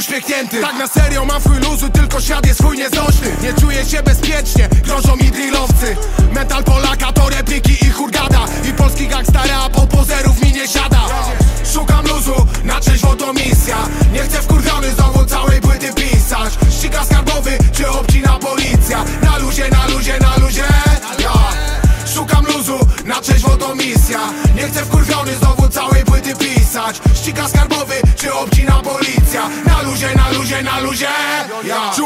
uśmiechnięty. Tak na serio mam chuj luzu, tylko świat jest chuj nieznośny. Nie czuję się bezpiecznie, grożą mi drillowcy. Mental Polaka to repliki i hurgada. I polski gangsta rap od pozerów mi nie siada. Szukam luzu, na trzeźwo to misja. Nie chcę wkurwiony znowu całej płyty pisać. Ściga skarbowy, czy obcina policja. Na luzie, na luzie, na luzie, ja. Szukam luzu, na trzeźwo to misja. Nie chcę wkurwiony znowu całej płyty pisać. Ściga skarbowy, czy obcina policja. Na luzie, na luzie, na luzie, ja.